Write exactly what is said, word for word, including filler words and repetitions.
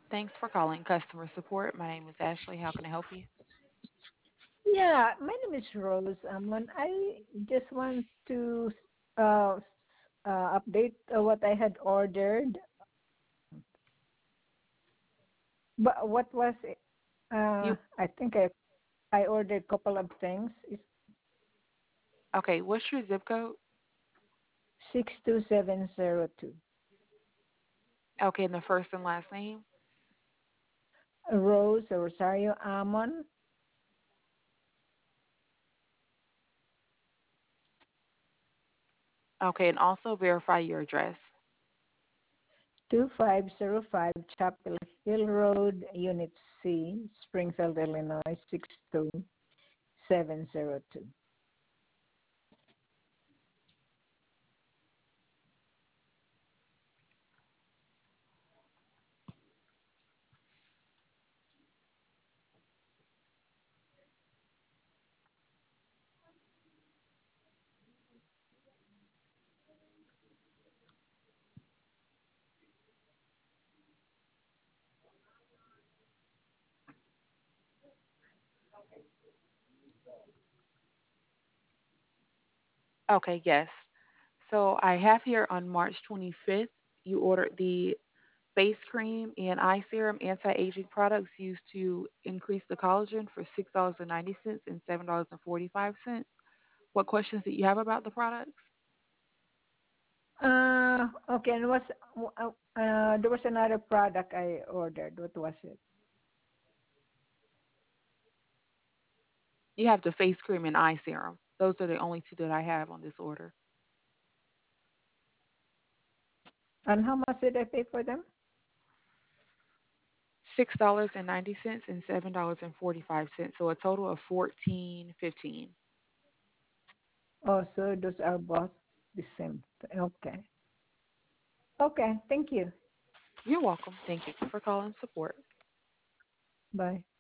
Thanks for calling customer support. My name is Ashley. How can I help you? Yeah, my name is Rose. Um, when I just want to uh, uh, update uh, what I had ordered, but what was it? Uh, You I think I I ordered a couple of things. It's okay? What's your zip code? six two seven zero two. Okay, and the first and last name. Rose Rosario Amon, Okay, and also verify your address. two five zero five Chapel Hill Road, Unit C, Springfield, Illinois six two seven zero two. Okay, yes. So I have here on March twenty-fifth, you ordered the face cream and eye serum anti-aging products used to increase the collagen for six dollars and ninety cents and seven dollars and forty-five cents. What questions do you have about the products? Uh, okay, and was uh, uh, there was another product I ordered. What was it? You have the face cream and eye serum. Those are the only two that I have on this order. And how much did I pay for them? Six dollars and ninety cents and seven dollars and forty five cents. So a total of fourteen fifteen. Oh, so those are both the same. Okay. Okay. Thank you. You're welcome. Thank you for calling support. Bye.